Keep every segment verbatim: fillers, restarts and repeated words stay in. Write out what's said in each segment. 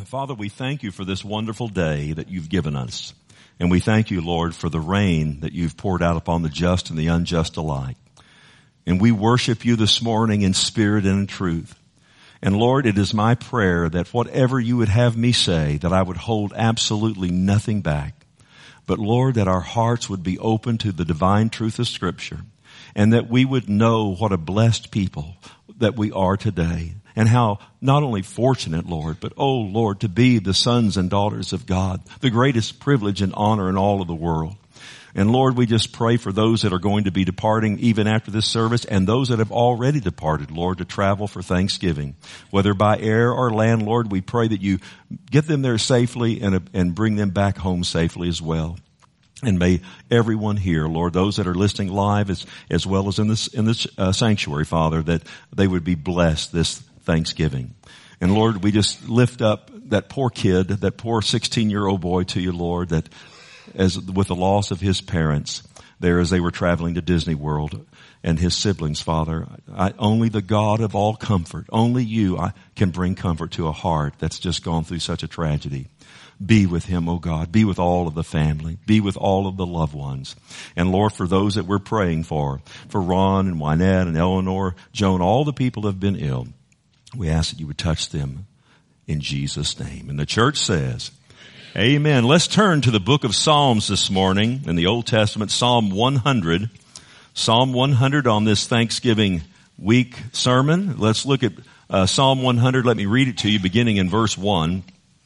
Father, we thank you for this wonderful day that you've given us. And we thank you, Lord, for the rain that you've poured out upon the just and the unjust alike. And we worship you this morning in spirit and in truth. And Lord, it is my prayer that whatever you would have me say, that I would hold absolutely nothing back. But Lord, that our hearts would be open to the divine truth of Scripture. And that we would know what a blessed people that we are today. And how not only fortunate, Lord, but, oh, Lord, to be the sons and daughters of God, the greatest privilege and honor in all of the world. And, Lord, we just pray for those that are going to be departing even after this service and those that have already departed, Lord, to travel for Thanksgiving. Whether by air or land, Lord, we pray that you get them there safely and, and bring them back home safely as well. And may everyone here, Lord, those that are listening live as, as well as in this, in this uh, sanctuary, Father, that they would be blessed this Thanksgiving. And Lord, we just lift up that poor kid, that poor sixteen-year-old boy to you, Lord, that as with the loss of his parents there as they were traveling to Disney World and his siblings, Father, I, only the God of all comfort, only you I, can bring comfort to a heart that's just gone through such a tragedy. Be with him, oh God. Be with all of the family. Be with all of the loved ones. And Lord, for those that we're praying for, for Ron and Wynette and Eleanor, Joan, all the people that have been ill, we ask that you would touch them in Jesus' name. And the church says, amen. Let's turn to the book of Psalms this morning in the Old Testament, Psalm one hundred. Psalm one hundred on this Thanksgiving week sermon. Let's look at uh, Psalm one hundred. Let me read it to you beginning in verse one.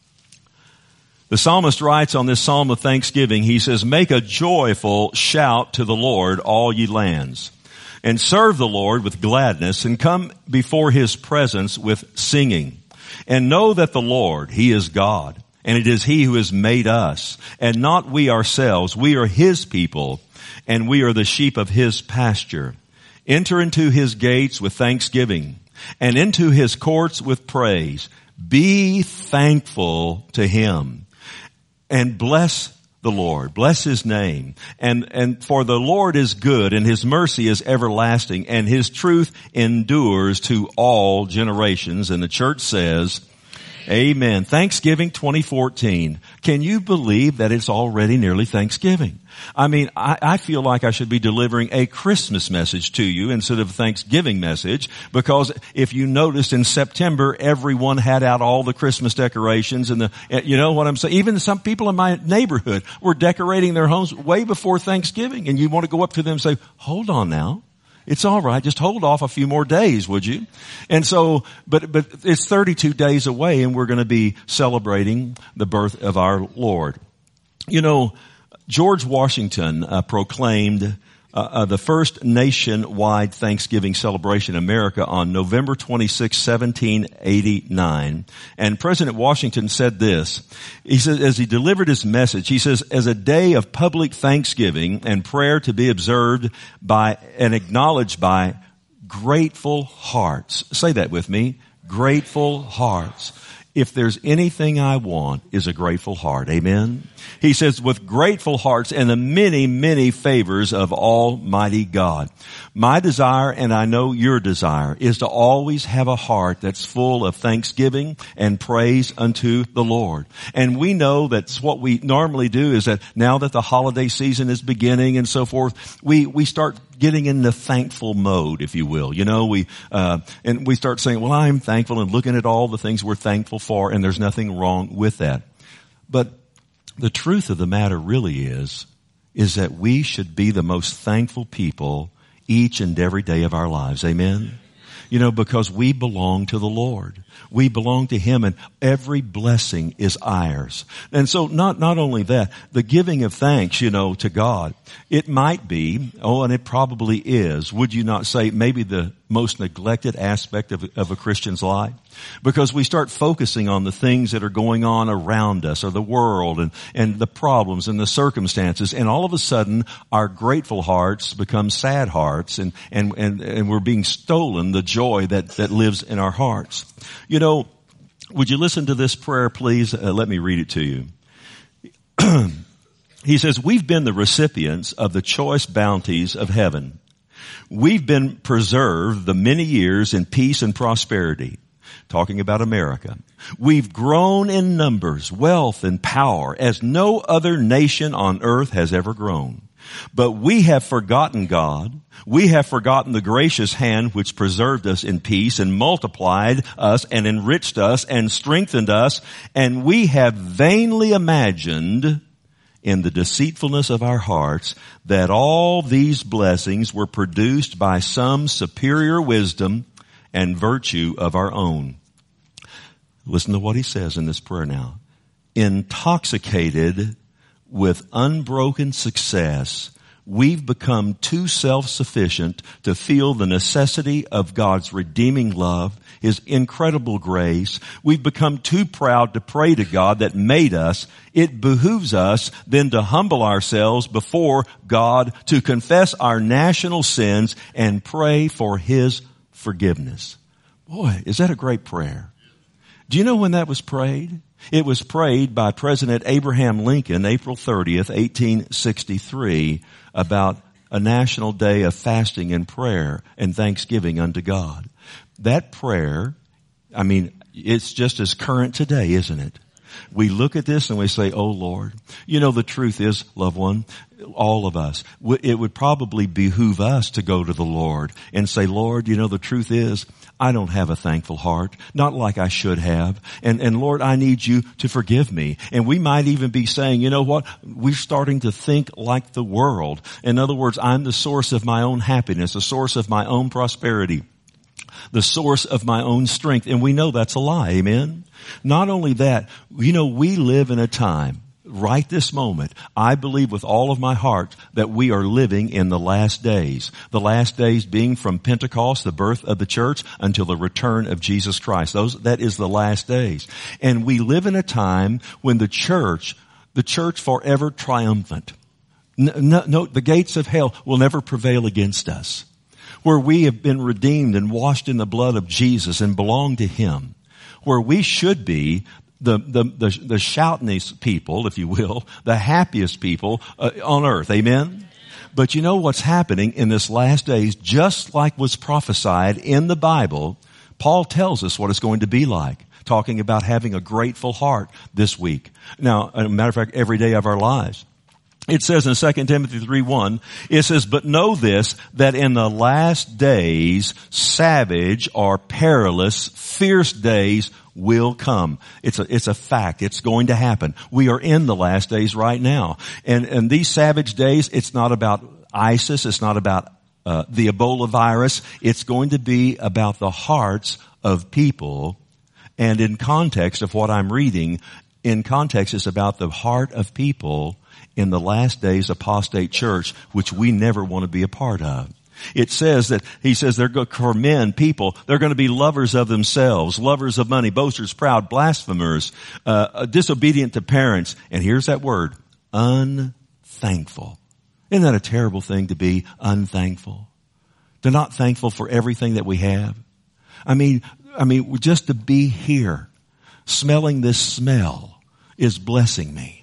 The psalmist writes on this psalm of thanksgiving, he says, make a joyful shout to the Lord, all ye lands. And serve the Lord with gladness, and come before his presence with singing. And know that the Lord, he is God, and it is he who has made us, and not we ourselves. We are his people, and we are the sheep of his pasture. Enter into his gates with thanksgiving, and into his courts with praise. Be thankful to him, and bless the Lord. Bless his name. And, and for the Lord is good, and his mercy is everlasting, and his truth endures to all generations. And the church says, amen. Thanksgiving twenty fourteen. Can you believe that it's already nearly Thanksgiving? I mean, I, I feel like I should be delivering a Christmas message to you instead of a Thanksgiving message, because if you noticed in September, everyone had out all the Christmas decorations and the, you know what I'm saying? Even some people in my neighborhood were decorating their homes way before Thanksgiving, and you want to go up to them and say, hold on now. It's all right. Just hold off a few more days, would you? And so, but, but it's thirty-two days away, and we're going to be celebrating the birth of our Lord. You know, George Washington uh, proclaimed uh, uh, the first nationwide Thanksgiving celebration in America on November twenty-sixth, seventeen eighty-nine. And President Washington said this. He said, as he delivered his message, he says, as a day of public thanksgiving and prayer to be observed by and acknowledged by grateful hearts. Say that with me. Grateful hearts. If there's anything I want, is a grateful heart. Amen. He says, with grateful hearts and the many, many favors of Almighty God. My desire, and I know your desire, is to always have a heart that's full of thanksgiving and praise unto the Lord. And we know that's what we normally do, is that now that the holiday season is beginning and so forth, we, we start getting in the thankful mode, if you will. You know, we, uh, and we start saying, well, I'm thankful, and looking at all the things we're thankful for, and there's nothing wrong with that. But the truth of the matter really is, is that we should be the most thankful people each and every day of our lives. Amen? You know, because we belong to the Lord. We belong to him, and every blessing is ours. And so not, not only that, the giving of thanks, you know, to God, it might be, oh, and it probably is, would you not say, maybe the most neglected aspect of, of a Christian's life? Because we start focusing on the things that are going on around us, or the world, and, and the problems and the circumstances, and all of a sudden our grateful hearts become sad hearts, and, and, and, and we're being stolen the joy that, that lives in our hearts. You know, would you listen to this prayer, please? Uh, let me read it to you. He says, we've been the recipients of the choice bounties of heaven. We've been preserved the many years in peace and prosperity. talking about America. We've grown in numbers, wealth, and power as no other nation on earth has ever grown. But we have forgotten God. We have forgotten the gracious hand which preserved us in peace and multiplied us and enriched us and strengthened us. And we have vainly imagined in the deceitfulness of our hearts that all these blessings were produced by some superior wisdom and virtue of our own. Listen to what he says in this prayer now. Intoxicated with unbroken success, we've become too self-sufficient to feel the necessity of God's redeeming love, His incredible grace. We've become too proud to pray to God that made us. It behooves us then to humble ourselves before God, to confess our national sins and pray for His forgiveness. Boy, is that a great prayer. Do you know when that was prayed? It was prayed by President Abraham Lincoln, April thirtieth, eighteen sixty-three, about a national day of fasting and prayer and thanksgiving unto God. That prayer, I mean, it's just as current today, isn't it? We look at this and we say, oh Lord, you know, the truth is, loved one, all of us, it would probably behoove us to go to the Lord and say, Lord, you know, the truth is, I don't have a thankful heart, not like I should have. And, and Lord, I need you to forgive me. And we might even be saying, you know what? We're starting to think like the world. In other words, I'm the source of my own happiness, the source of my own prosperity, the source of my own strength. And we know that's a lie. Amen. Not only that, you know, we live in a time right this moment, I believe with all of my heart that we are living in the last days. The last days being from Pentecost, the birth of the church, until the return of Jesus Christ. Those, that is the last days. And we live in a time when the church, the church forever triumphant. No, no, the gates of hell will never prevail against us. Where we have been redeemed and washed in the blood of Jesus and belong to Him. Where we should be The, the, the, the shoutingest people, if you will, the happiest people uh, on earth. Amen? But you know what's happening in this last days, just like was prophesied in the Bible, Paul tells us what it's going to be like, talking about having a grateful heart this week. Now, as a matter of fact, every day of our lives. It says in Second Timothy three one, it says, but know this, that in the last days, savage or perilous, fierce days will come. It's a, it's a fact. It's going to happen. We are in the last days right now. And, and these savage days, it's not about ISIS. It's not about uh, the Ebola virus. It's going to be about the hearts of people. And in context of what I'm reading, in context, it's about the heart of people in the last days apostate church, which we never want to be a part of. It says that, he says they're going for men, people, they're going to be lovers of themselves, lovers of money, boasters, proud, blasphemers, uh, disobedient to parents. And here's that word, unthankful. Isn't that a terrible thing to be unthankful? To not thankful for everything that we have. I mean, I mean, just to be here, smelling this smell is blessing me.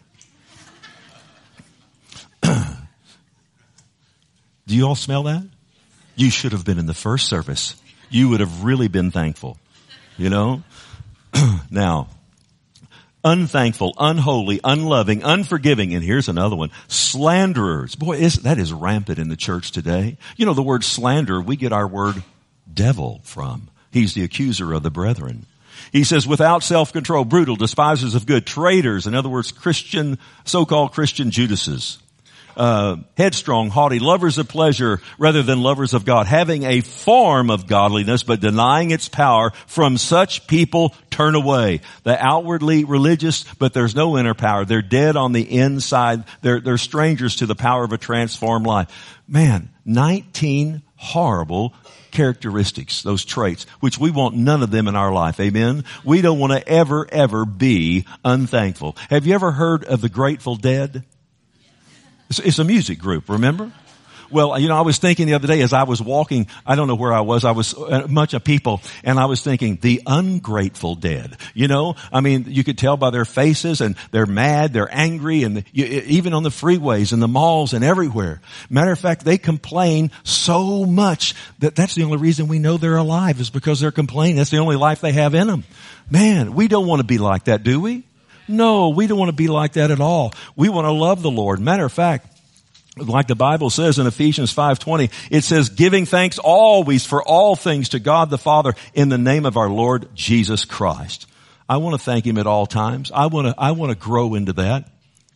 Do you all smell that? You should have been in the first service. You would have really been thankful. You know? Now, unthankful, unholy, unloving, unforgiving, and here's another one, slanderers. Boy, is, that is rampant in the church today. You know, the word slander, we get our word devil from. He's the accuser of the brethren. He says, without self-control, brutal, despisers of good, traitors, in other words, Christian, so-called Christian Judases. Uh, headstrong, haughty, lovers of pleasure rather than lovers of God, having a form of godliness but denying its power. From such people turn away. They're outwardly religious, but there's no inner power. They're dead on the inside. They're, they're strangers to the power of a transformed life. Man, nineteen horrible characteristics, those traits, which we want none of them in our life. Amen? We don't want to ever, ever be unthankful. Have you ever heard of the Grateful Dead? It's a music group, remember? Well, you know, I was thinking the other day as I was walking, I don't know where I was, I was a bunch of people, and I was thinking, the ungrateful dead. You know, I mean, you could tell by their faces, and they're mad, they're angry, and you, even on the freeways and the malls and everywhere. Matter of fact, they complain so much that that's the only reason we know they're alive, is because they're complaining. That's the only life they have in them. Man, we don't want to be like that, do we? No, we don't want to be like that at all. We want to love the Lord. Matter of fact, like the Bible says in Ephesians five twenty, it says, giving thanks always for all things to God the Father in the name of our Lord Jesus Christ. I want to thank Him at all times. I want to, I want to grow into that.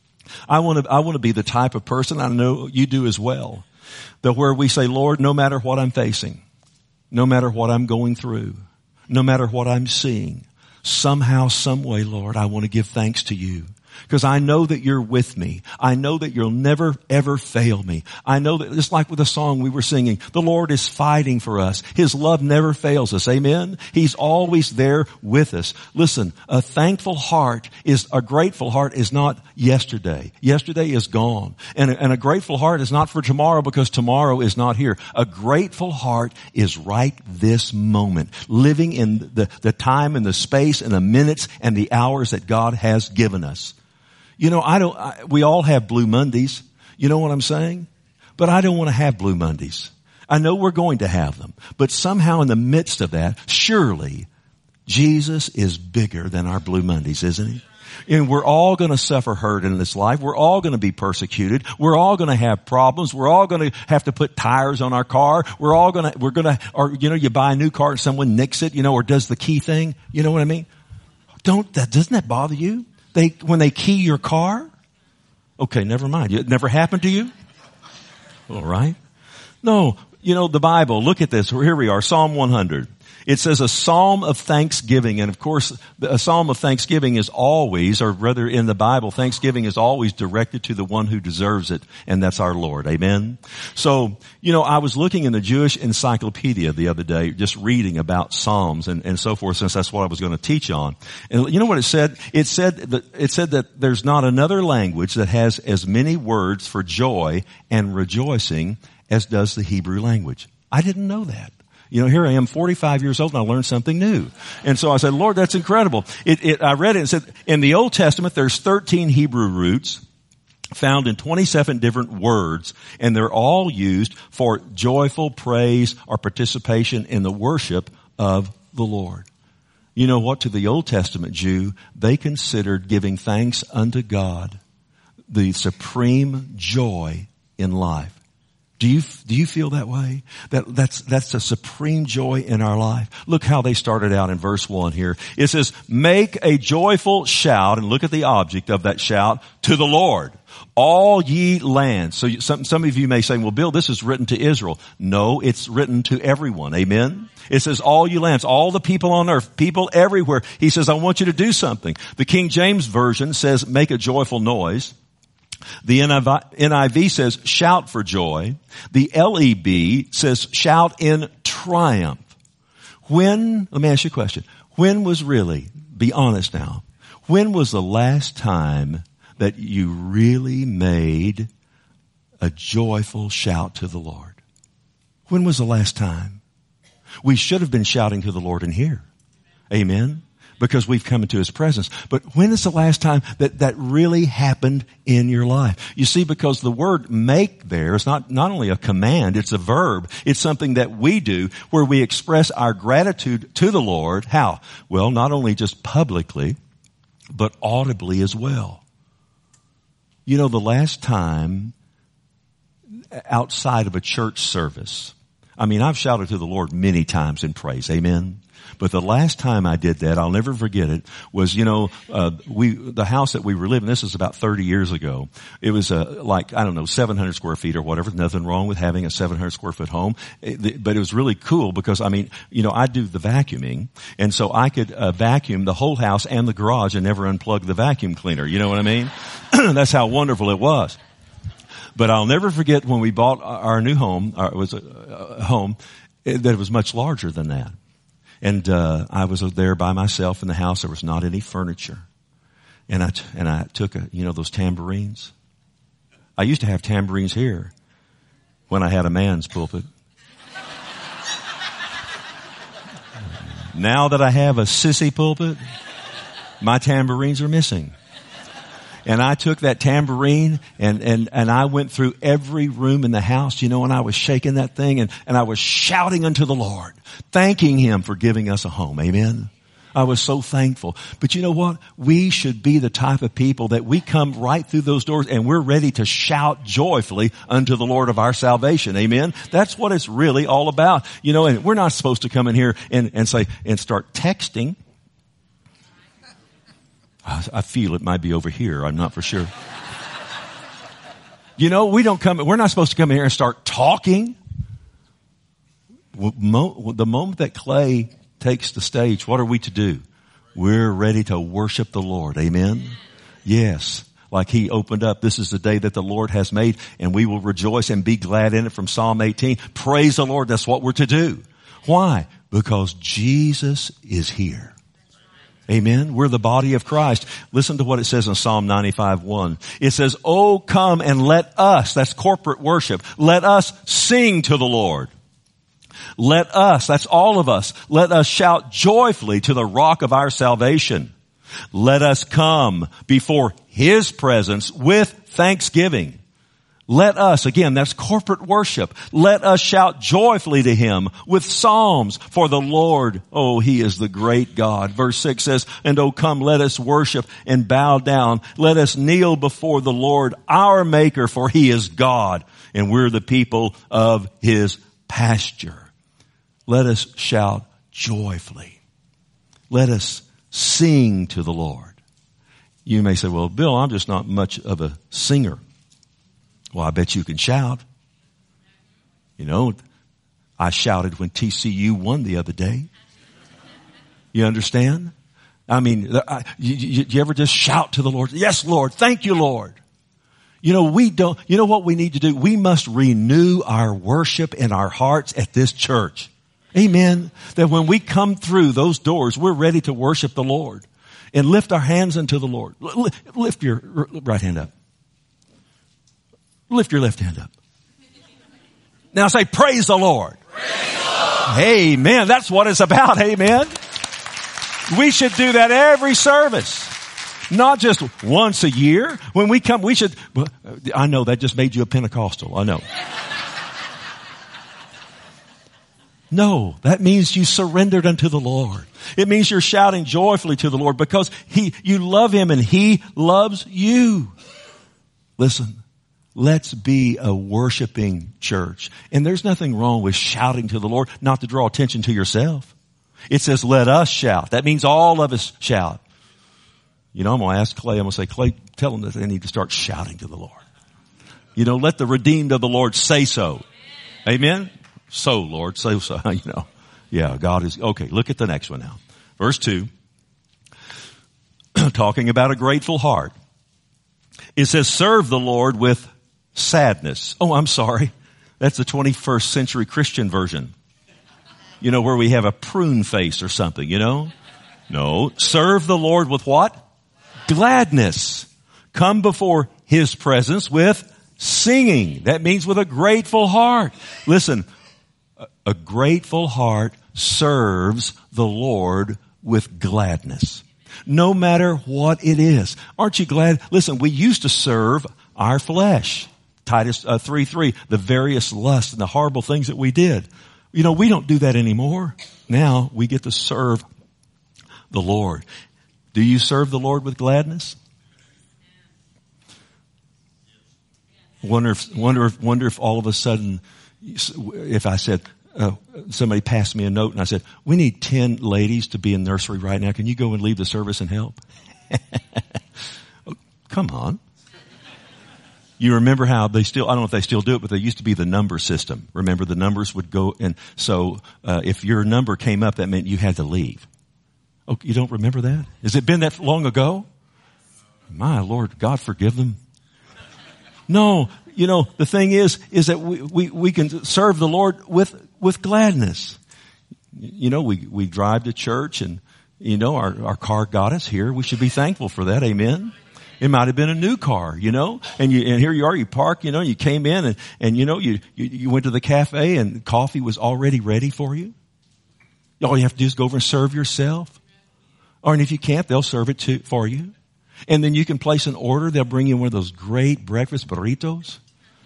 I want to, I want to be the type of person, I know you do as well, that where we say, Lord, no matter what I'm facing, no matter what I'm going through, no matter what I'm seeing, somehow, some way, Lord, I want to give thanks to you. Because I know that you're with me. I know that you'll never, ever fail me. I know that, just like with the song we were singing, the Lord is fighting for us. His love never fails us. Amen? He's always there with us. Listen, a thankful heart is, a grateful heart is not yesterday. Yesterday is gone. And a, and a grateful heart is not for tomorrow, because tomorrow is not here. A grateful heart is right this moment, living in the, the time and the space and the minutes and the hours that God has given us. You know, I don't, I, we all have Blue Mondays. You know what I'm saying? But I don't want to have Blue Mondays. I know we're going to have them. But somehow in the midst of that, surely Jesus is bigger than our Blue Mondays, isn't He? And we're all going to suffer hurt in this life. We're all going to be persecuted. We're all going to have problems. We're all going to have to put tires on our car. We're all going to, we're going to, or, you know, you buy a new car and someone nicks it, you know, or does the key thing. You know what I mean? Don't, that, doesn't that bother you? They, when they key your car? Okay, never mind. It never happened to you? All right. No, you know, the Bible, look at this. Here we are, Psalm one hundred. It says a psalm of thanksgiving. And of course, a psalm of thanksgiving is always, or rather in the Bible, thanksgiving is always directed to the one who deserves it. And that's our Lord. Amen. So, you know, I was looking in the Jewish encyclopedia the other day, just reading about psalms and, and so forth, since that's what I was going to teach on. And you know what it said? It said that, it said that there's not another language that has as many words for joy and rejoicing as does the Hebrew language. I didn't know that. You know, here I am, forty-five years old, and I learned something new. And so I said, Lord, that's incredible. It, it, I read it and said, in the Old Testament, there's thirteen Hebrew roots found in twenty-seven different words, and they're all used for joyful praise or participation in the worship of the Lord. You know what? To the Old Testament Jew, they considered giving thanks unto God the supreme joy in life. Do you, do you feel that way? That, that's, that's a supreme joy in our life. Look how they started out in verse one here. It says, make a joyful shout, and look at the object of that shout, to the Lord, all ye lands. So some, some of you may say, well, Bill, this is written to Israel. No, it's written to everyone. Amen. It says all you lands, all the people on earth, people everywhere. He says, I want you to do something. The King James Version says, make a joyful noise. The N I V says, shout for joy. The L E B says, shout in triumph. When, let me ask you a question. When was really, be honest now, when was the last time that you really made a joyful shout to the Lord? When was the last time? We should have been shouting to the Lord in here. Amen. Because we've come into His presence. But when is the last time that that really happened in your life? You see, because the word make there is not, not only a command, it's a verb. It's something that we do where we express our gratitude to the Lord. How? Well, not only just publicly, but audibly as well. You know, the last time outside of a church service, I mean, I've shouted to the Lord many times in praise. Amen. But the last time I did that, I'll never forget it, was, you know, uh, we, the house that we were living, this is about thirty years ago. It was, uh, like, I don't know, seven hundred square feet or whatever. Nothing wrong with having a seven hundred square foot home. It, but it was really cool because, I mean, you know, I do the vacuuming. And so I could, uh, vacuum the whole house and the garage and never unplug the vacuum cleaner. You know what I mean? That's how wonderful it was. But I'll never forget when we bought our new home, or it was a, a home, it, that it was much larger than that. And, uh, I was there by myself in the house. There was not any furniture. And I, t- and I took a, you know, those tambourines. I used to have tambourines here. when I had a man's pulpit. Now that I have a sissy pulpit, my tambourines are missing. And I took that tambourine and, and, and I went through every room in the house, you know, and I was shaking that thing and, and I was shouting unto the Lord, thanking Him for giving us a home. Amen. I was so thankful. But you know what? We should be the type of people that we come right through those doors and we're ready to shout joyfully unto the Lord of our salvation. Amen. That's what it's really all about. You know, and we're not supposed to come in here and, and say, and start texting. I feel it might be over here. I'm not for sure. You know, we don't come, we're not supposed to come in here and start talking. The moment that Clay takes the stage, what are we to do? We're ready to worship the Lord. Amen. Yes. Like he opened up, this is the day that the Lord has made and we will rejoice and be glad in it from Psalm eighteen. Praise the Lord. That's what we're to do. Why? Because Jesus is here. Amen. We're the body of Christ. Listen to what it says in Psalm ninety-five one. It says, "Oh, come and let us," that's corporate worship, "let us sing to the Lord. Let us," that's all of us, "let us shout joyfully to the rock of our salvation. Let us come before His presence with thanksgiving." Let us, again, that's corporate worship. Let us shout joyfully to Him with psalms, for the Lord, oh, He is the great God. Verse six says, "And oh, come, let us worship and bow down. Let us kneel before the Lord, our Maker, for He is God, and we're the people of His pasture." Let us shout joyfully. Let us sing to the Lord. You may say, "Well, Bill, I'm just not much of a singer." Well, I bet you can shout. You know, I shouted when T C U won the other day. You understand? I mean, I, you, you, you ever just shout to the Lord? "Yes, Lord. Thank you, Lord." You know, we don't, you know what we need to do? We must renew our worship in our hearts at this church. Amen. That when we come through those doors, we're ready to worship the Lord and lift our hands unto the Lord. Lift your right hand up. Lift your left hand up. Now say, "Praise the Lord." Praise the Lord. Amen. That's what it's about. Amen. We should do that every service. Not just once a year. When we come, we should, I know that just made you a Pentecostal. I know. No, that means you surrendered unto the Lord. It means you're shouting joyfully to the Lord because He, you love Him and He loves you. Listen. Let's be a worshiping church. And there's nothing wrong with shouting to the Lord, not to draw attention to yourself. It says, let us shout. That means all of us shout. You know, I'm going to ask Clay, I'm going to say, "Clay, tell them that they need to start shouting to the Lord." You know, let the redeemed of the Lord say so. Amen? So, Lord, say so. You know, yeah, God is, okay, look at the next one now. Verse two, talking about a grateful heart. It says, serve the Lord with sadness. Oh, I'm sorry. That's the twenty-first century Christian version. You know, where we have a prune face or something, you know? No. Serve the Lord with what? Gladness. Come before His presence with singing. That means with a grateful heart. Listen, a grateful heart serves the Lord with gladness. No matter what it is. Aren't you glad? Listen, we used to serve our flesh. Titus uh, three three, the various lusts and the horrible things that we did. You know, we don't do that anymore. Now we get to serve the Lord. Do you serve the Lord with gladness? Wonder if, wonder if, wonder if all of a sudden, if I said, uh, somebody passed me a note and I said, "We need ten ladies to be in nursery right now. Can you go and leave the service and help?" Come on. You remember how they still, I don't know if they still do it, but there used to be the number system. Remember, the numbers would go, and so uh, if your number came up, that meant you had to leave. Oh, you don't remember that? Has it been that long ago? My Lord, God forgive them. No, you know, the thing is, is that we, we, we can serve the Lord with, with gladness. You know, we, we drive to church and, you know, our, our car got us here. We should be thankful for that. Amen. It might have been a new car, you know, and you, and here you are, you park, you know, you came in and, and you know, you, you, you went to the cafe and coffee was already ready for you. All you have to do is go over and serve yourself. Or, and if you can't, they'll serve it to, for you. And then you can place an order. They'll bring you one of those great breakfast burritos.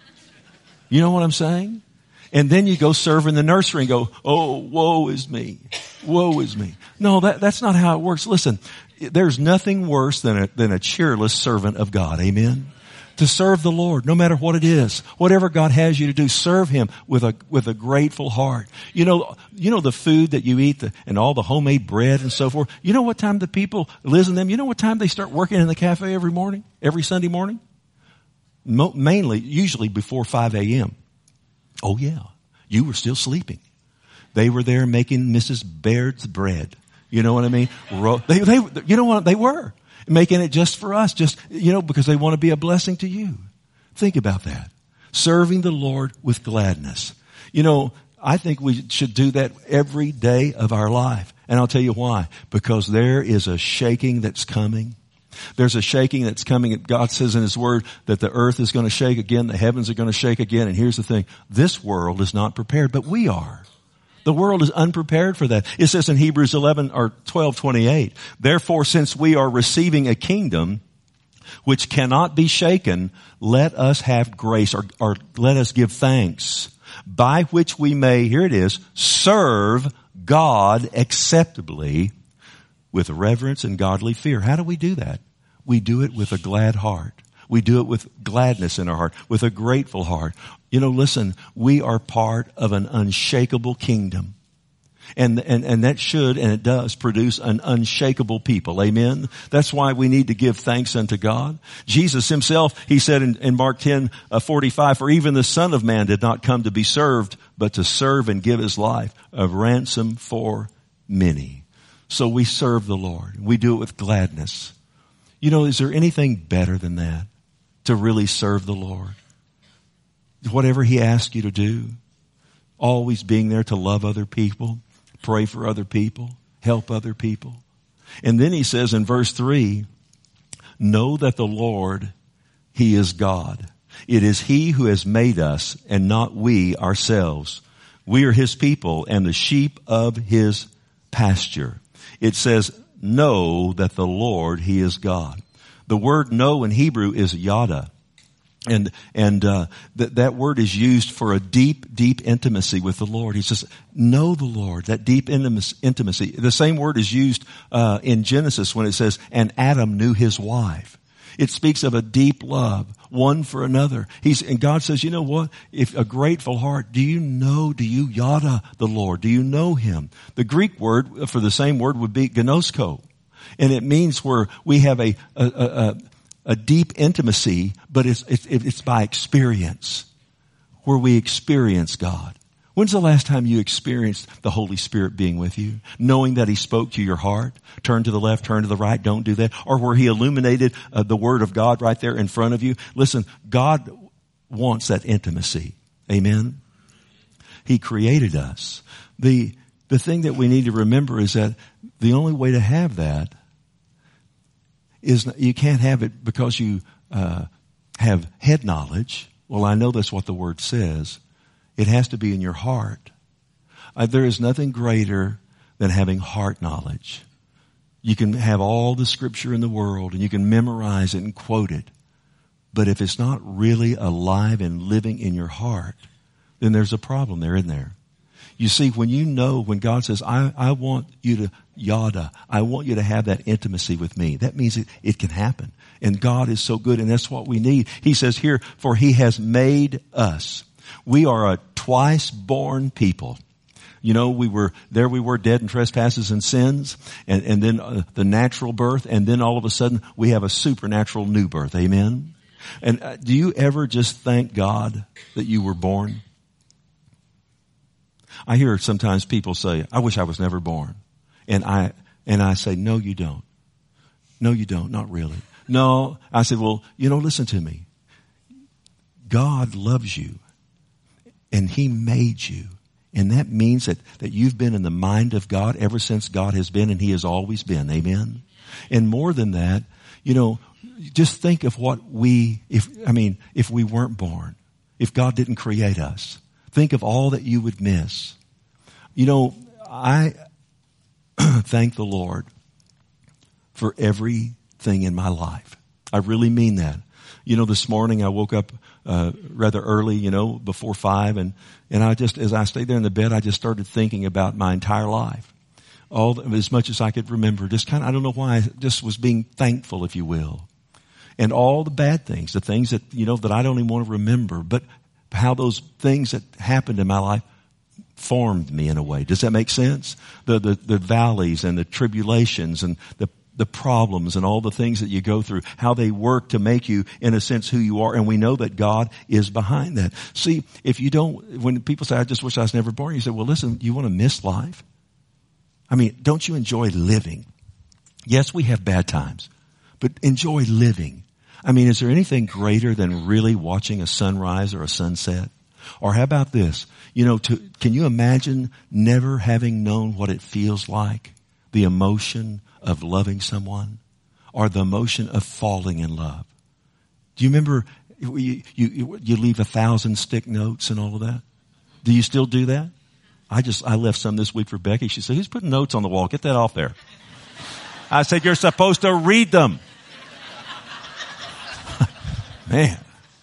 You know what I'm saying? And then you go serve in the nursery and go, oh, woe is me. Woe is me. No, that, that's not how it works. Listen, there's nothing worse than a, than a cheerless servant of God. Amen. To serve the Lord, no matter what it is, whatever God has you to do, serve Him with a, with a grateful heart. You know, you know the food that you eat the, and all the homemade bread and so forth. You know what time the people, Liz and them, you know what time they start working in the cafe every morning, every Sunday morning? Mo- mainly, usually before five a.m. Oh yeah. You were still sleeping. They were there making Missus Baird's bread. You know what I mean? Ro- they, they, you know what? They were. Making it just for us, just, you know, because they want to be a blessing to you. Think about that. Serving the Lord with gladness. You know, I think we should do that every day of our life. And I'll tell you why. Because there is a shaking that's coming. There's a shaking that's coming. God says in His Word that the earth is going to shake again, the heavens are going to shake again. And here's the thing. This world is not prepared, but we are. The world is unprepared for that. It says in Hebrews eleven or twelve twenty-eight, therefore, since we are receiving a kingdom which cannot be shaken, let us have grace or, or let us give thanks by which we may, here it is, serve God acceptably with reverence and godly fear. How do we do that? We do it with a glad heart. We do it with gladness in our heart, with a grateful heart. You know, listen, we are part of an unshakable kingdom. And, and, and that should, and it does, produce an unshakable people. Amen? That's why we need to give thanks unto God. Jesus Himself, He said in, in Mark ten forty-five, for even the Son of Man did not come to be served, but to serve and give His life a ransom for many. So we serve the Lord. We do it with gladness. You know, is there anything better than that? To really serve the Lord. Whatever He asks you to do, always being there to love other people, pray for other people, help other people. And then He says in verse three, know that the Lord, He is God. It is He who has made us and not we ourselves. We are His people and the sheep of His pasture. It says, know that the Lord, He is God. The word know in Hebrew is yada. And, and, uh, that, that word is used for a deep, deep intimacy with the Lord. He says, know the Lord, that deep intimacy. The same word is used, uh, in Genesis when it says, and Adam knew his wife. It speaks of a deep love, one for another. He's, and God says, you know what? If a grateful heart, do you know, do you yada the Lord? Do you know Him? The Greek word for the same word would be gnosko. And it means where we have a, a, a, a deep intimacy, but it's, it's, it's by experience, where we experience God. When's the last time you experienced the Holy Spirit being with you? Knowing that He spoke to your heart? Turn to the left, turn to the right, don't do that. Or where He illuminated uh, the Word of God right there in front of you. Listen, God wants that intimacy. Amen? He created us. The, the thing that we need to remember is that the only way to have that is you can't have it because you uh, have head knowledge. Well, I know that's what the Word says. It has to be in your heart. Uh, there is nothing greater than having heart knowledge. You can have all the scripture in the world and you can memorize it and quote it. But if it's not really alive and living in your heart, then there's a problem there, isn't there? You see, when you know, when God says, I, I want you to yada, I want you to have that intimacy with me, that means it, it can happen. And God is so good, and that's what we need. He says here, for He has made us. We are a twice born people. You know, we were, there we were dead in trespasses and sins, and, and then uh, the natural birth, and then all of a sudden we have a supernatural new birth. Amen? And uh, do you ever just thank God that you were born? I hear sometimes people say, I wish I was never born. And I, and I say, no, you don't. No, you don't. Not really. No. I said, well, you know, listen to me. God loves you and He made you. And that means that, that you've been in the mind of God ever since God has been, and He has always been. Amen. And more than that, you know, just think of what we, if, I mean, if we weren't born, if God didn't create us, think of all that you would miss. You know, I thank the Lord for everything in my life. I really mean that. You know, this morning I woke up uh, rather early, you know, before five, and, and I just, as I stayed there in the bed, I just started thinking about my entire life. All the, as much as I could remember, just kind of, I don't know why, I just was being thankful, if you will. And all the bad things, the things that, you know, that I don't even want to remember, but how those things that happened in my life formed me in a way. Does that make sense? The, the, the valleys and the tribulations and the, the problems and all the things that you go through, how they work to make you, in a sense, who you are. And we know that God is behind that. See, if you don't, when people say, I just wish I was never born, you say, well, listen, you want to miss life? I mean, don't you enjoy living? Yes, we have bad times, but enjoy living. I mean, is there anything greater than really watching a sunrise or a sunset? Or how about this? You know, to, can you imagine never having known what it feels like? The emotion of loving someone or the emotion of falling in love. Do you remember you, you, you leave a thousand stick notes and all of that? Do you still do that? I just, I left some this week for Becky. She said, who's putting notes on the wall? Get that off there. I said, you're supposed to read them. Man.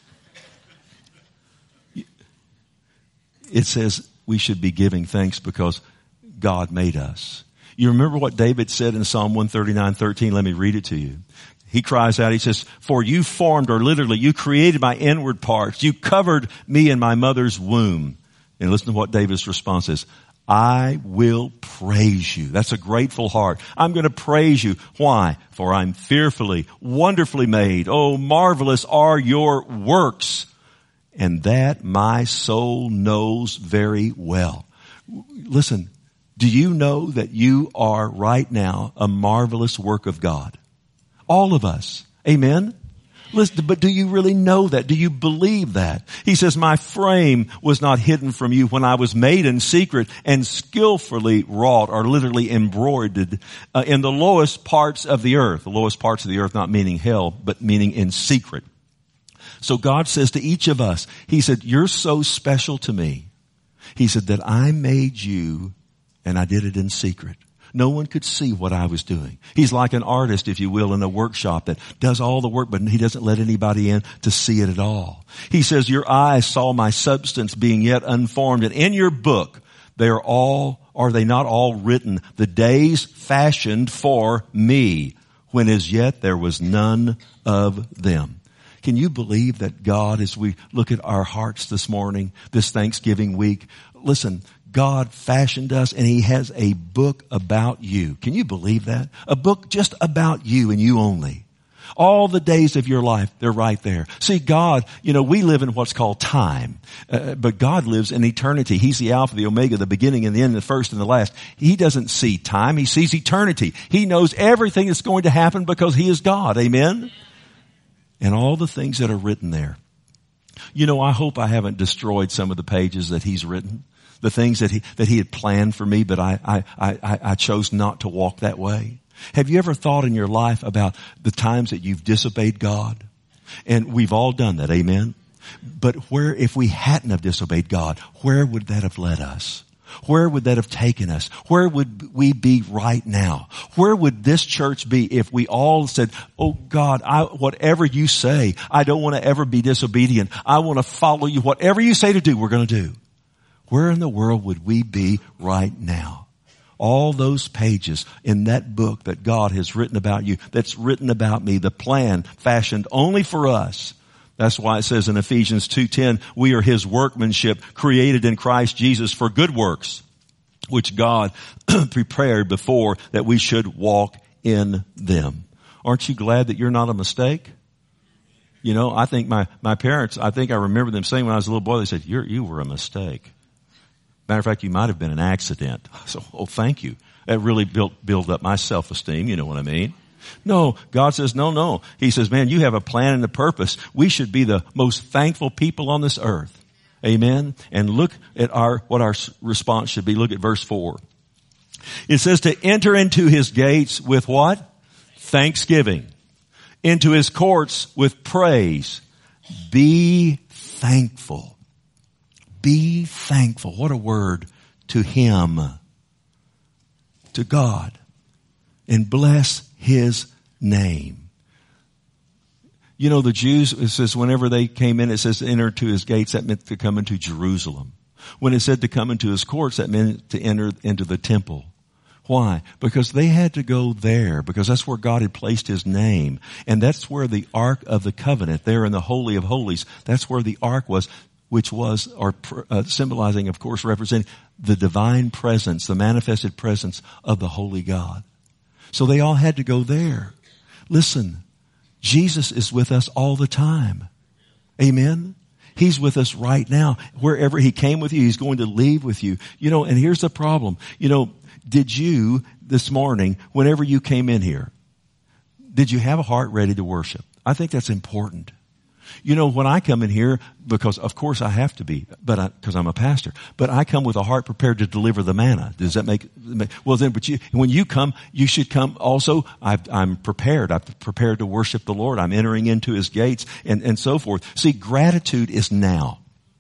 It says we should be giving thanks because God made us. You remember what David said in Psalm one thirty-nine thirteen? Let me read it to you. He cries out, he says, for you formed, or literally, you created my inward parts. You covered me in my mother's womb. And listen to what David's response is. I will praise you. That's a grateful heart. I'm going to praise you. Why? For I'm fearfully, wonderfully made. Oh, marvelous are your works. And that my soul knows very well. Listen, do you know that you are right now a marvelous work of God? All of us. Amen? Listen, but do you really know that? Do you believe that? He says, my frame was not hidden from you when I was made in secret and skillfully wrought, or literally embroidered uh, in the lowest parts of the earth. The lowest parts of the earth, not meaning hell, but meaning in secret. So God says to each of us, he said, you're so special to me. He said that I made you and I did it in secret. No one could see what I was doing. He's like an artist, if you will, in a workshop that does all the work, but he doesn't let anybody in to see it at all. He says, your eyes saw my substance being yet unformed, and in your book, they are all, are they not all written, the days fashioned for me, when as yet there was none of them. Can you believe that God, as we look at our hearts this morning, this Thanksgiving week, listen, God fashioned us and he has a book about you. Can you believe that? A book just about you and you only. All the days of your life, they're right there. See, God, you know, we live in what's called time, uh, but God lives in eternity. He's the Alpha, the Omega, the beginning and the end, the first and the last. He doesn't see time. He sees eternity. He knows everything that's going to happen because he is God. Amen? And all the things that are written there. You know, I hope I haven't destroyed some of the pages that he's written. The things that he, that he had planned for me, but I, I, I, I chose not to walk that way. Have you ever thought in your life about the times that you've disobeyed God? And we've all done that, amen? But where, if we hadn't have disobeyed God, where would that have led us? Where would that have taken us? Where would we be right now? Where would this church be if we all said, oh God, I, whatever you say, I don't want to ever be disobedient. I want to follow you. Whatever you say to do, we're going to do. Where in the world would we be right now? All those pages in that book that God has written about you, that's written about me, the plan fashioned only for us. That's why it says in Ephesians two ten, we are his workmanship created in Christ Jesus for good works, which God prepared before that we should walk in them. Aren't you glad that you're not a mistake? You know, I think my, my parents, I think I remember them saying when I was a little boy, they said, you're, you were a mistake. Matter of fact, you might have been an accident. So, oh, thank you. That really built, built up my self-esteem. You know what I mean? No, God says, no, no. He says, man, you have a plan and a purpose. We should be the most thankful people on this earth. Amen. And look at our, what our response should be. Look at verse four. It says to enter into his gates with what? Thanksgiving. into his courts with praise. Be thankful. Be thankful. What a word to him, to God, and bless his name. You know, the Jews, it says whenever they came in, it says to enter to his gates, that meant to come into Jerusalem. When it said to come into his courts, that meant to enter into the temple. Why? Because they had to go there, because that's where God had placed his name. And that's where the Ark of the Covenant, there in the Holy of Holies, that's where the Ark was, which was, or uh, symbolizing, of course, representing the divine presence, the manifested presence of the Holy God. So they all had to go there. Listen, Jesus is with us all the time. Amen? He's with us right now. Wherever he came with you, he's going to leave with you. You know, and here's the problem. You know, did you this morning, whenever you came in here, did you have a heart ready to worship? I think that's important. You know, when I come in here, because of course I have to be, but I, because I'm a pastor, but I come with a heart prepared to deliver the manna. Does that make, make well then, but you, when you come, you should come also, I've, I'm prepared. I'm prepared to worship the Lord. I'm entering into his gates and, and so forth. See, gratitude is now.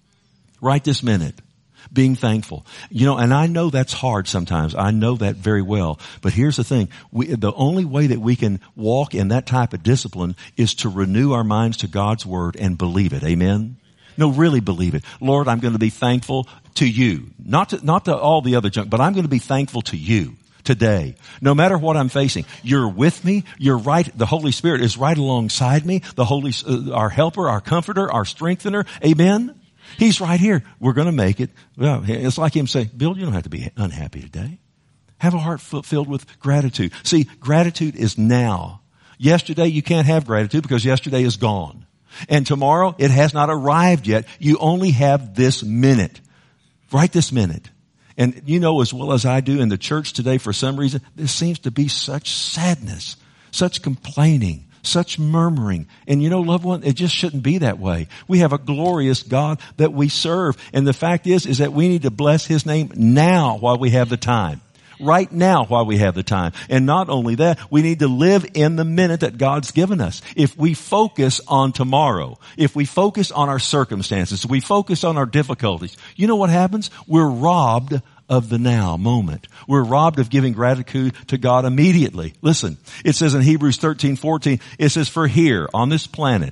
Right this minute. Being thankful. You know, and I know that's hard sometimes. I know that very well. But here's the thing. We, the only way that we can walk in that type of discipline is to renew our minds to God's word and believe it. Amen? No, really believe it. Lord, I'm going to be thankful to you. Not to, not to all the other junk, but I'm going to be thankful to you today. No matter what I'm facing. You're with me. You're right. The Holy Spirit is right alongside me. The Holy, uh, our helper, our comforter, our strengthener. Amen? He's right here. We're going to make it. Well, it's like him saying, Bill, you don't have to be unhappy today. Have a heart filled with gratitude. See, gratitude is now. Yesterday, you can't have gratitude because yesterday is gone. And tomorrow, it has not arrived yet. You only have this minute. Right this minute. And you know as well as I do, in the church today, for some reason, there seems to be such sadness, such complaining, such murmuring. And you know, loved one, it just shouldn't be that way. We have a glorious God that we serve. And the fact is, is that we need to bless his name now while we have the time. Right now while we have the time. And not only that, we need to live in the minute that God's given us. If we focus on tomorrow, if we focus on our circumstances, if we focus on our difficulties, you know what happens? We're robbed of the now moment. We're robbed of giving gratitude to God immediately. Listen, it says in Hebrews thirteen fourteen, it says, for here on this planet,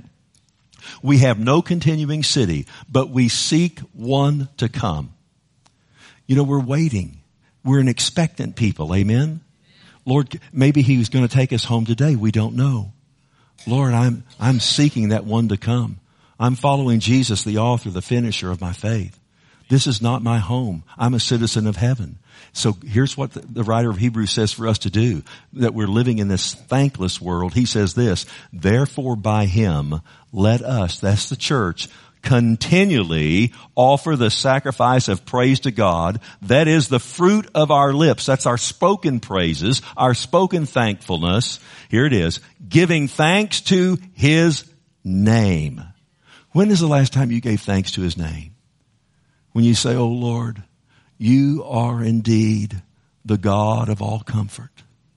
we have no continuing city, but we seek one to come. You know, we're waiting. We're an expectant people. Amen. Lord, maybe he was going to take us home today. We don't know. Lord, I'm, I'm seeking that one to come. I'm following Jesus, the author, the finisher of my faith. This is not my home. I'm a citizen of heaven. So here's what the, the writer of Hebrews says for us to do, that we're living in this thankless world. He says this, therefore by him, let us, that's the church, continually offer the sacrifice of praise to God. That is the fruit of our lips. That's our spoken praises, our spoken thankfulness. Here it is, giving thanks to his name. When is the last time you gave thanks to his name? When you say, oh Lord, you are indeed the God of all comfort.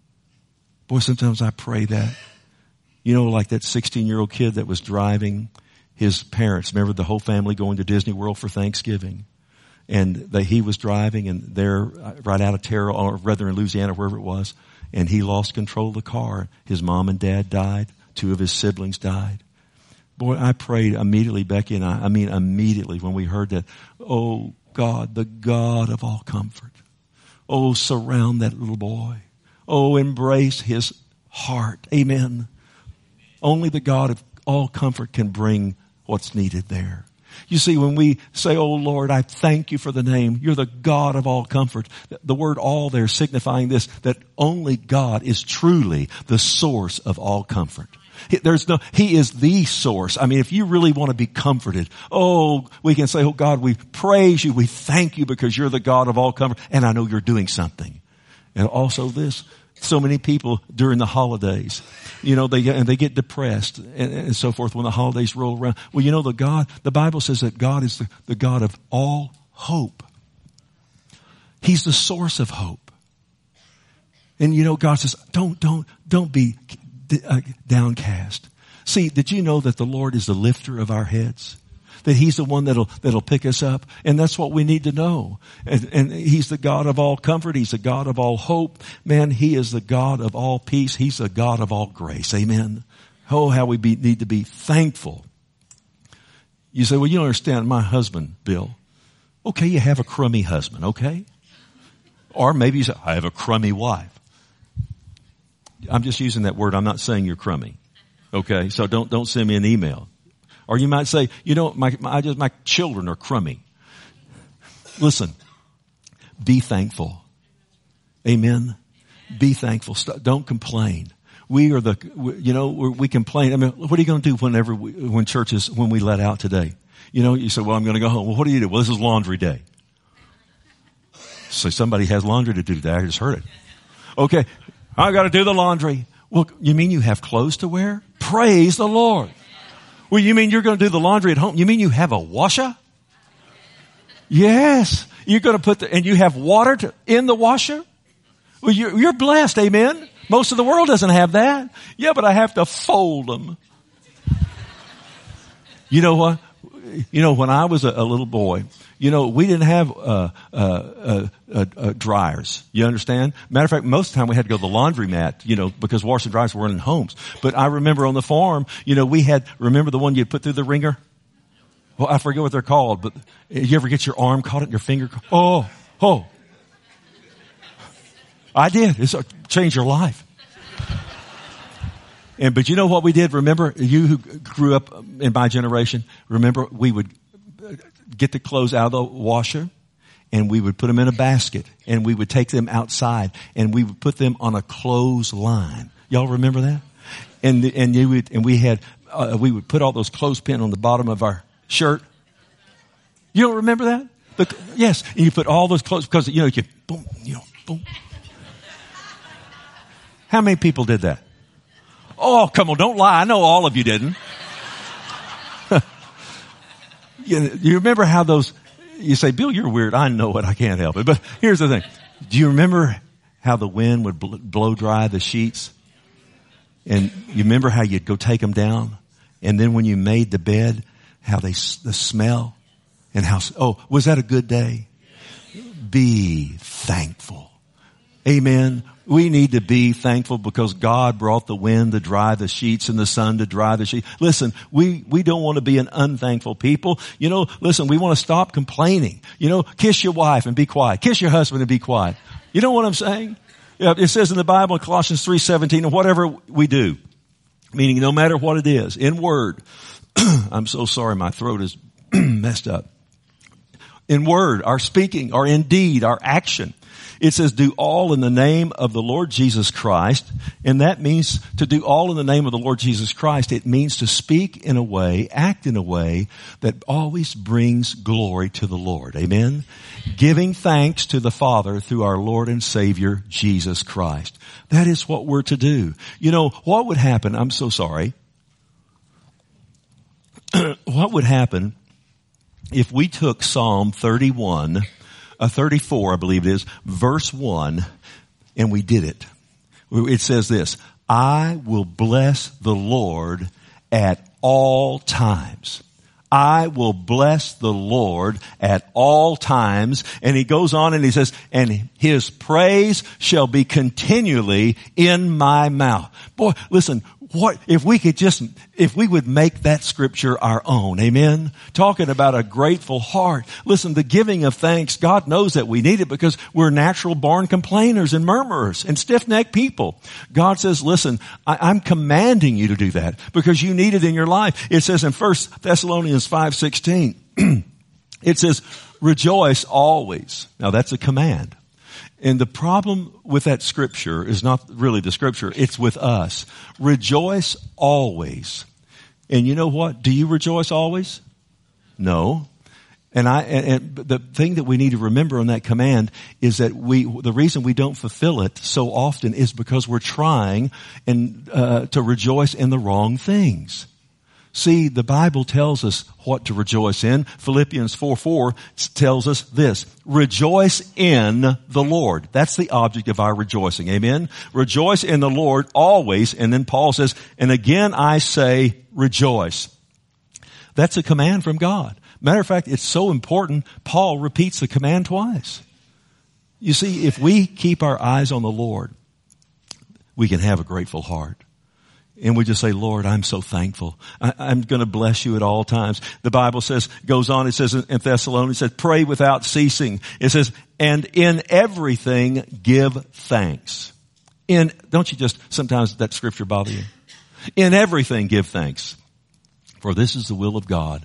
Boy, sometimes I pray that. You know, like that sixteen-year-old kid that was driving his parents. Remember the whole family going to Disney World for Thanksgiving? And they, he was driving and they're right out of Terrell, or rather in Louisiana, wherever it was. And he lost control of the car. His mom and dad died. Two of his siblings died. Boy, I prayed immediately, Becky and I, I mean immediately when we heard that, oh God, the God of all comfort. Oh, surround that little boy. Oh, embrace his heart. Amen. Only the God of all comfort can bring what's needed there. You see, when we say, oh Lord, I thank you for the name, you're the God of all comfort. The word all there signifying this, that only God is truly the source of all comfort. There's no, he is the source. I mean, if you really want to be comforted, oh, we can say, oh God, we praise you. We thank you because you're the God of all comfort. And I know you're doing something. And also this, so many people during the holidays, you know, they get, and they get depressed and, and so forth when the holidays roll around. Well, you know, the God, the Bible says that God is the, the God of all hope. He's the source of hope. And you know, God says, don't, don't, don't be uh, downcast. See, did you know that the Lord is the lifter of our heads? That He's the one that'll, that'll pick us up. And that's what we need to know. And, and He's the God of all comfort. He's the God of all hope. Man, He is the God of all peace. He's the God of all grace. Amen. Oh, how we be, need to be thankful. You say, well, you don't understand my husband, Bill. Okay, you have a crummy husband, okay? Or maybe you say, I have a crummy wife. I'm just using that word. I'm not saying you're crummy. Okay, so don't, don't send me an email. Or you might say, you know, my, my, I just, my children are crummy. Listen, be thankful. Amen. Be thankful. Don't complain. We are the, you know, we complain. I mean, what are you going to do whenever we, when churches, when we let out today? You know, you say, well, I'm going to go home. Well, what do you do? Well, this is laundry day. So somebody has laundry to do today. I just heard it. Okay. I got to do the laundry. Well, you mean you have clothes to wear? Praise the Lord. Well, you mean you're going to do the laundry at home? You mean you have a washer? Yes. You're going to put the, and you have water to, in the washer? Well, you're, you're blessed. Amen. Most of the world doesn't have that. Yeah, but I have to fold them. You know what? You know, when I was a, a little boy, you know, we didn't have uh, uh, uh, uh, uh, dryers. You understand? Matter of fact, most of the time we had to go to the laundromat, you know, because washer and dryers weren't in homes. But I remember on the farm, you know, we had, remember the one you put through the ringer? Well, I forget what they're called, but you ever get your arm caught in your finger? Oh, oh. I did. It's changed your life. And, but you know what we did? Remember, you who grew up in my generation, remember we would get the clothes out of the washer and we would put them in a basket and we would take them outside and we would put them on a clothesline. Y'all remember that? And, and you would, and we had, uh, we would put all those clothespins on the bottom of our shirt. You don't remember that? The, yes. And you put all those clothes because, you know, you boom, you know, boom. How many people did that? Oh, come on, don't lie. I know all of you didn't. you, you remember how those, you say, Bill, you're weird. I know it. I can't help it. But here's the thing. Do you remember how the wind would blow dry the sheets? And you remember how you'd go take them down? And then when you made the bed, how they, the smell and how, oh, was that a good day? Be thankful. Amen. We need to be thankful because God brought the wind to dry the sheets and the sun to dry the sheets. Listen, we, we don't want to be an unthankful people. You know, listen, we want to stop complaining. You know, kiss your wife and be quiet. Kiss your husband and be quiet. You know what I'm saying? Yeah, it says in the Bible in Colossians three seventeen, and whatever we do, meaning no matter what it is, in word, I'm so sorry, my throat is messed up. In word, our speaking, our in deed, our action. It says do all in the name of the Lord Jesus Christ. And that means to do all in the name of the Lord Jesus Christ. It means to speak in a way, act in a way that always brings glory to the Lord. Amen. Giving thanks to the Father through our Lord and Savior, Jesus Christ. That is what we're to do. You know, what would happen? I'm so sorry. What would happen if we took Psalm thirty-one, uh, thirty-four, I believe it is, verse one, and we did it? It says this, I will bless the Lord at all times. I will bless the Lord at all times. And he goes on and he says, and his praise shall be continually in my mouth. Boy, listen, what, if we could just, if we would make that scripture our own, amen? Talking about a grateful heart. Listen, the giving of thanks, God knows that we need it because we're natural born complainers and murmurers and stiff-necked people. God says, listen, I, I'm commanding you to do that because you need it in your life. It says in First Thessalonians five sixteen, it says, rejoice always. Now that's a command. And the problem with that scripture is not really the scripture, it's with us. Rejoice always. And you know what? Do you rejoice always? No. And I, and, and the thing that we need to remember on that command is that we, the reason we don't fulfill it so often is because we're trying and, uh, to rejoice in the wrong things. See, the Bible tells us what to rejoice in. Philippians four four tells us this, rejoice in the Lord. That's the object of our rejoicing. Amen? Rejoice in the Lord always. And then Paul says, and again I say rejoice. That's a command from God. Matter of fact, it's so important, Paul repeats the command twice. You see, if we keep our eyes on the Lord, we can have a grateful heart. And we just say, Lord, I'm so thankful. I, I'm going to bless you at all times. The Bible says, goes on, it says in Thessalonians, it says, pray without ceasing. It says, and in everything give thanks. In, don't you just, sometimes that scripture bother you? In everything give thanks. For this is the will of God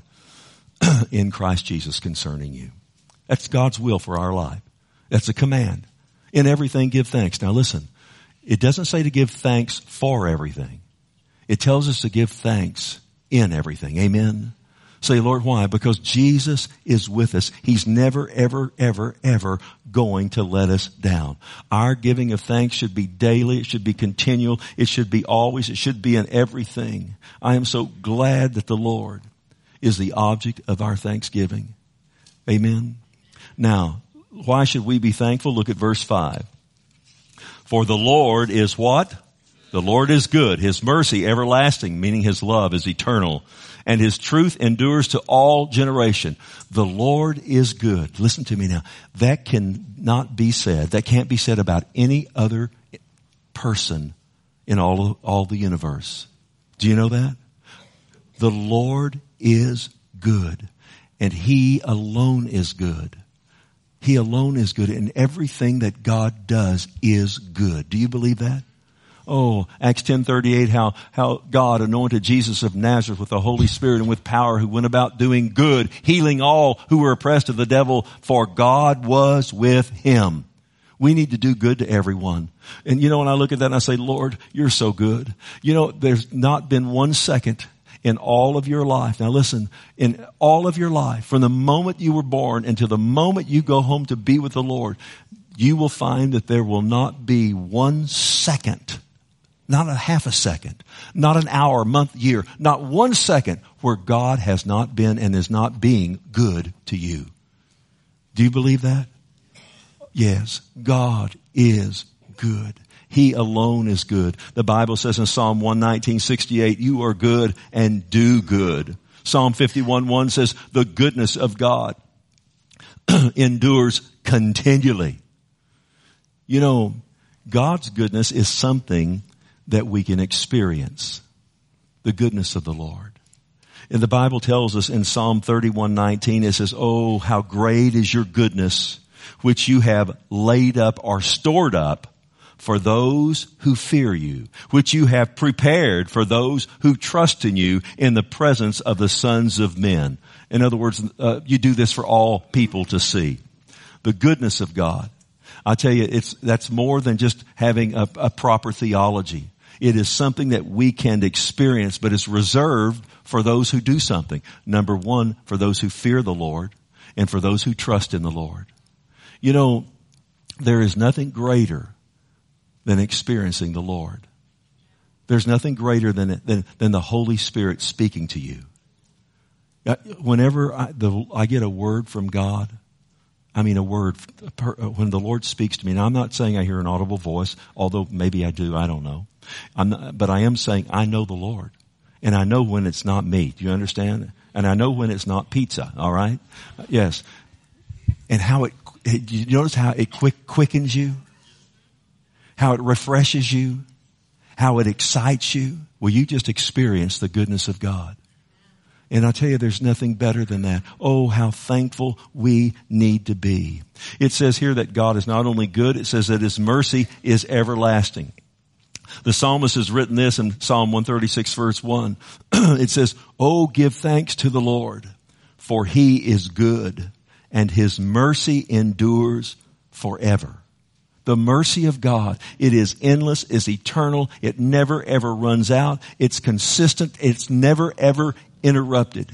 in Christ Jesus concerning you. That's God's will for our life. That's a command. In everything give thanks. Now listen, it doesn't say to give thanks for everything. It tells us to give thanks in everything. Amen. Say, Lord, why? Because Jesus is with us. He's never, ever, ever, ever going to let us down. Our giving of thanks should be daily. It should be continual. It should be always. It should be in everything. I am so glad that the Lord is the object of our thanksgiving. Amen. Now, why should we be thankful? Look at verse five. For the Lord is what? The Lord is good. His mercy everlasting, meaning His love is eternal. And His truth endures to all generation. The Lord is good. Listen to me now. That cannot be said. That can't be said about any other person in all, all the universe. Do you know that? The Lord is good. And He alone is good. He alone is good. And everything that God does is good. Do you believe that? Oh, Acts ten thirty-eight, how, how God anointed Jesus of Nazareth with the Holy Spirit and with power, who went about doing good, healing all who were oppressed of the devil, for God was with Him. We need to do good to everyone. And you know, when I look at that and I say, Lord, you're so good. You know, there's not been one second in all of your life. Now listen, in all of your life, from the moment you were born until the moment you go home to be with the Lord, you will find that there will not be one second, not a half a second, not an hour, month, year, not one second where God has not been and is not being good to you. Do you believe that? Yes, God is good. He alone is good. The Bible says in Psalm one nineteen, sixty-eight, you are good and do good. Psalm fifty-one, one says, the goodness of God endures continually. You know, God's goodness is something that we can experience. The goodness of the Lord. And the Bible tells us in Psalm thirty-one, nineteen, it says, oh, how great is your goodness, which you have laid up or stored up for those who fear you, which you have prepared for those who trust in you in the presence of the sons of men. In other words, uh, you do this for all people to see. The goodness of God. I tell you, it's, that's more than just having a, a proper theology. It is something that we can experience, but it's reserved for those who do something. Number one, for those who fear the Lord and for those who trust in the Lord. You know, there is nothing greater than experiencing the Lord. There's nothing greater than, than, than the Holy Spirit speaking to you. Whenever I, the, I get a word from God, I mean a word, when the Lord speaks to me, now I'm not saying I hear an audible voice, although maybe I do, I don't know. I'm not, but I am saying I know the Lord. And I know when it's not me. Do you understand? And I know when it's not pizza, all right? Yes. And how it, it you notice how it quick quickens you? How it refreshes you? How it excites you? Well, you just experience the goodness of God. And I tell you, there's nothing better than that. Oh, how thankful we need to be. It says here that God is not only good, it says that His mercy is everlasting. The psalmist has written this in Psalm one thirty-six verse one. It says, oh, give thanks to the Lord, for He is good, and His mercy endures forever. The mercy of God, it is endless, it's eternal, it never ever runs out, it's consistent, it's never ever interrupted.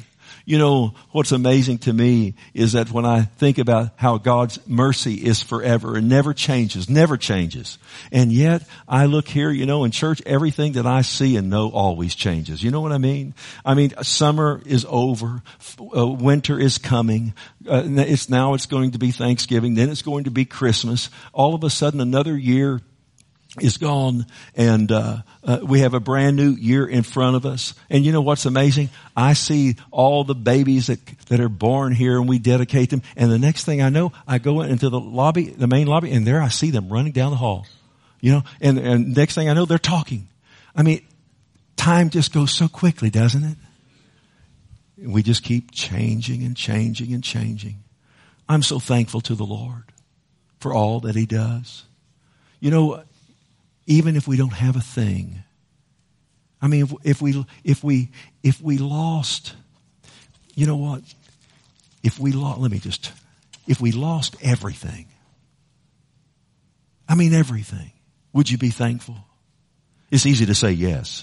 You know, what's amazing to me is that when I think about how God's mercy is forever and never changes, never changes. And yet I look here, you know, in church, everything that I see and know always changes. You know what I mean? I mean, summer is over. Uh, winter is coming. Uh, it's now it's going to be Thanksgiving. Then it's going to be Christmas. All of a sudden another year is gone, and uh, uh we have a brand new year in front of us. And you know what's amazing? I see all the babies that that are born here, and we dedicate them. And the next thing I know, I go into the lobby, the main lobby, and there I see them running down the hall. You know, and and next thing I know, they're talking. I mean, time just goes so quickly, doesn't it? We just keep changing and changing and changing. I'm so thankful to the Lord for all that He does. You know, even if we don't have a thing, I mean, if, if we, if we, if we lost, you know what? If we lost, let me just, if we lost everything, I mean everything, would you be thankful? It's easy to say yes.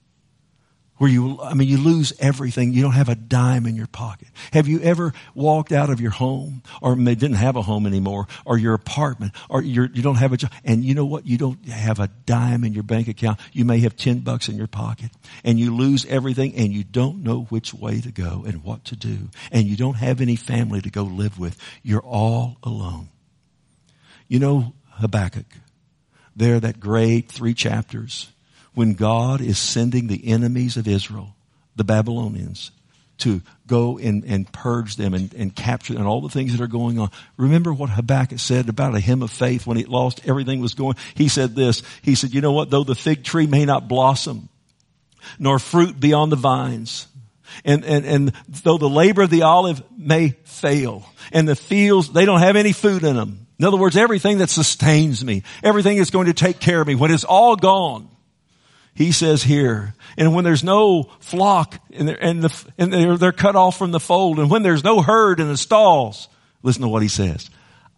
Where you, I mean, you lose everything. You don't have a dime in your pocket. Have you ever walked out of your home, or they didn't have a home anymore, or your apartment, or you're, you don't have a job, and you know what? You don't have a dime in your bank account. You may have ten bucks in your pocket, and you lose everything, and you don't know which way to go and what to do, and you don't have any family to go live with. You're all alone. You know Habakkuk, there, that great three chapters, when God is sending the enemies of Israel, the Babylonians, to go and, and purge them and, and capture them and all the things that are going on. Remember what Habakkuk said about a hymn of faith when it lost everything was going. He said this. He said, you know what? Though the fig tree may not blossom, nor fruit be on the vines, and, and, and though the labor of the olive may fail, and the fields, they don't have any food in them. In other words, everything that sustains me, everything that's going to take care of me, when it's all gone, he says here, and when there's no flock and they're, and, the, and they're, they're cut off from the fold, and when there's no herd in the stalls, listen to what he says.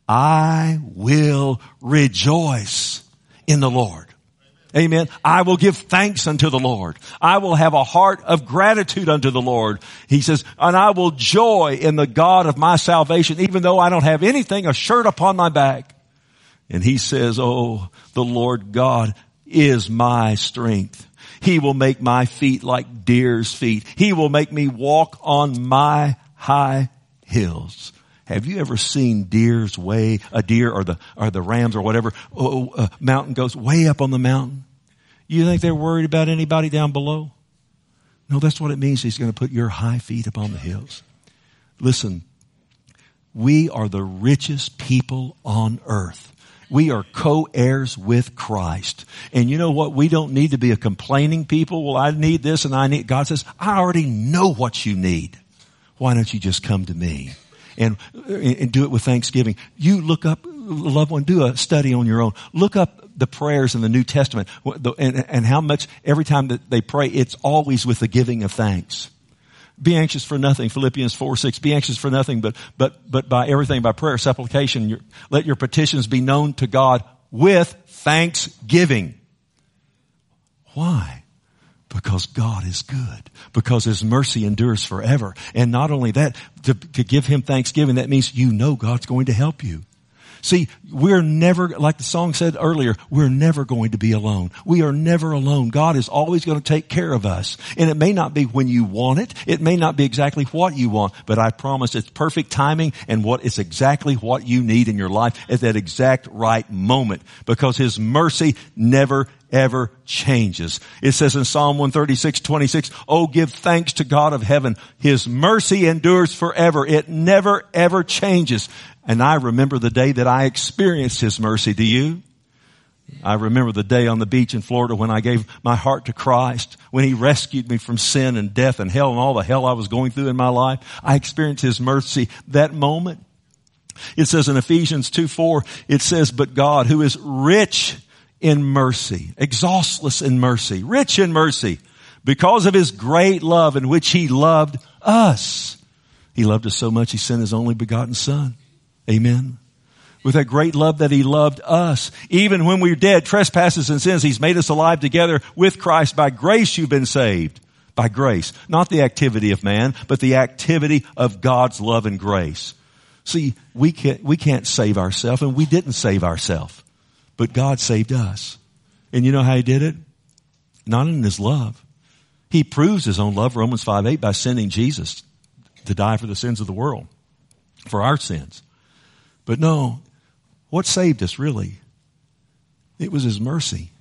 I will rejoice in the Lord. Amen. I will give thanks unto the Lord. I will have a heart of gratitude unto the Lord. He says, and I will joy in the God of my salvation, even though I don't have anything, a shirt upon my back. And he says, oh, the Lord God is my strength. He will make my feet like deer's feet. He will make me walk on my high hills. Have you ever seen deer's way, a deer or the, or the rams or whatever, oh, a mountain goes way up on the mountain? You think they're worried about anybody down below? No, that's what it means. He's going to put your high feet upon the hills. Listen, we are the richest people on earth. We are co-heirs with Christ. And you know what? We don't need to be a complaining people. Well, I need this and I need, God says, I already know what you need. Why don't you just come to me and, and do it with thanksgiving? You look up, loved one, do a study on your own. Look up the prayers in the New Testament and, and how much every time that they pray, it's always with the giving of thanks. Be anxious for nothing, Philippians four six. Be anxious for nothing, but, but, but by everything, by prayer, supplication, your, let your petitions be known to God with thanksgiving. Why? Because God is good. Because His mercy endures forever. And not only that, to, to give Him thanksgiving, that means you know God's going to help you. See, we're never, like the song said earlier, we're never going to be alone. We are never alone. God is always going to take care of us. And it may not be when you want it. It may not be exactly what you want, but I promise it's perfect timing and what is exactly what you need in your life at that exact right moment, because His mercy never ever changes. It says in Psalm one thirty-six twenty-six, oh, give thanks to God of heaven. His mercy endures forever. It never ever changes. And I remember the day that I experienced His mercy. Do you? I remember the day on the beach in Florida when I gave my heart to Christ, when He rescued me from sin and death and hell and all the hell I was going through in my life. I experienced His mercy that moment. It says in Ephesians two four, it says, but God, who is rich in mercy, exhaustless in mercy, rich in mercy, because of His great love in which He loved us. He loved us so much He sent His only begotten Son. Amen. With that great love that He loved us. Even when we were dead, trespasses and sins, He's made us alive together with Christ. By grace you've been saved. By grace. Not the activity of man, but the activity of God's love and grace. See, we can't, we can't save ourselves, and we didn't save ourselves. But God saved us. And you know how He did it? Not in His love. He proves His own love, Romans five eight, by sending Jesus to die for the sins of the world. For our sins. But no, what saved us really? It was His mercy.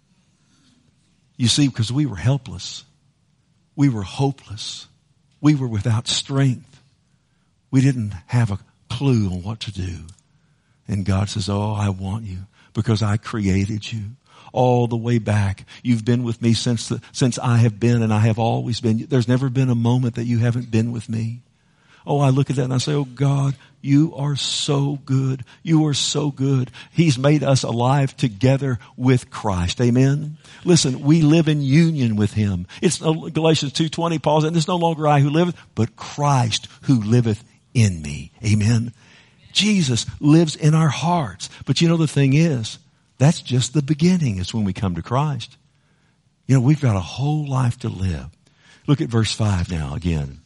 You see, because we were helpless. We were hopeless. We were without strength. We didn't have a clue on what to do. And God says, oh, I want you because I created you. All the way back. You've been with me since the, since I have been, and I have always been. There's never been a moment that you haven't been with me. Oh, I look at that and I say, oh God, you are so good. You are so good. He's made us alive together with Christ. Amen. Listen, we live in union with Him. It's Galatians two twenty, Paul said, it's no longer I who liveth, but Christ who liveth in me. Amen. Jesus lives in our hearts. But you know, the thing is, that's just the beginning. It's when we come to Christ. You know, we've got a whole life to live. Look at verse five now again.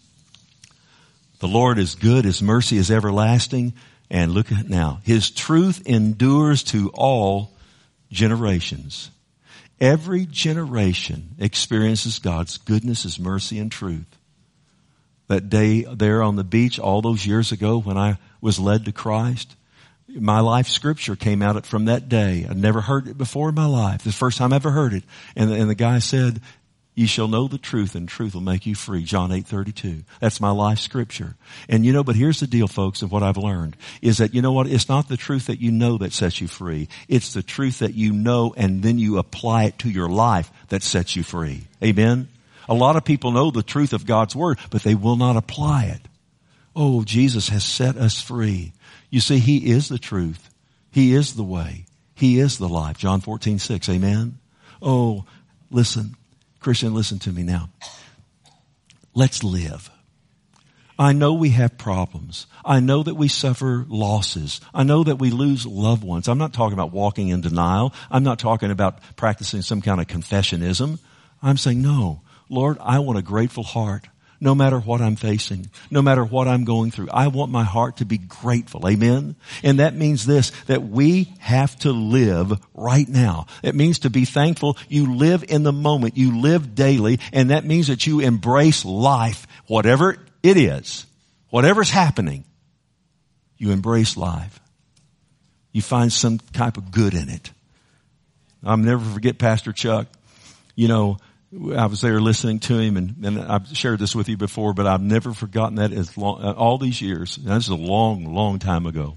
The Lord is good. His mercy is everlasting. And look at now. His truth endures to all generations. Every generation experiences God's goodness, His mercy, and truth. That day there on the beach all those years ago when I was led to Christ, my life scripture came out from that day. I'd never heard it before in my life. The first time I ever heard it. And, and the guy said, you shall know the truth, and truth will make you free. John eight thirty-two. That's my life scripture. And you know, but here's the deal, folks, of what I've learned is that, you know what? It's not the truth that you know that sets you free. It's the truth that you know and then you apply it to your life that sets you free. Amen? A lot of people know the truth of God's Word, but they will not apply it. Oh, Jesus has set us free. You see, He is the truth. He is the way. He is the life. John fourteen six. Amen? Oh, listen. Christian, listen to me now. Let's live. I know we have problems. I know that we suffer losses. I know that we lose loved ones. I'm not talking about walking in denial. I'm not talking about practicing some kind of confessionism. I'm saying, no, Lord, I want a grateful heart. No matter what I'm facing, no matter what I'm going through, I want my heart to be grateful. Amen? And that means this, that we have to live right now. It means to be thankful. You live in the moment. You live daily. And that means that you embrace life, whatever it is, whatever's happening. You embrace life. You find some type of good in it. I'll never forget Pastor Chuck. You know, I was there listening to him, and, and I've shared this with you before, but I've never forgotten that as long, all these years. And this is a long, long time ago.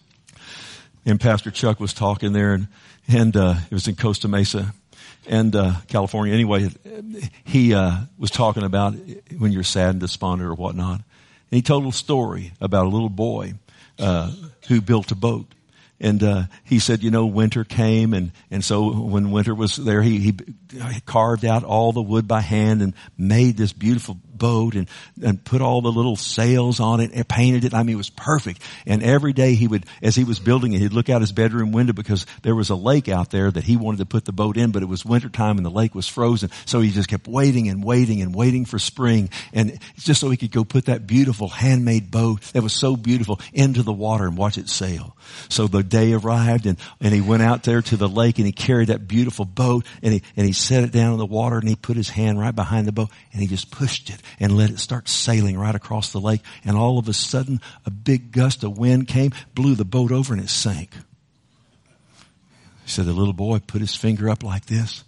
And Pastor Chuck was talking there, and, and uh, it was in Costa Mesa, and uh, California. Anyway, he uh, was talking about when you're sad and despondent or whatnot. And he told a story about a little boy uh, who built a boat. And, uh, he said, you know, winter came, and, and so when winter was there, he, he carved out all the wood by hand and made this beautiful boat and, and put all the little sails on it and painted it. I mean, it was perfect. And every day he would, as he was building it, he'd look out his bedroom window because there was a lake out there that he wanted to put the boat in, but it was wintertime and the lake was frozen. So he just kept waiting and waiting and waiting for spring. And just so he could go put that beautiful handmade boat that was so beautiful into the water and watch it sail. So the day arrived, and, and he went out there to the lake, and he carried that beautiful boat, and he, and he set it down in the water, and he put his hand right behind the boat, and he just pushed it and let it start sailing right across the lake. And all of a sudden, a big gust of wind came, blew the boat over, and it sank. He said the little boy put his finger up like this,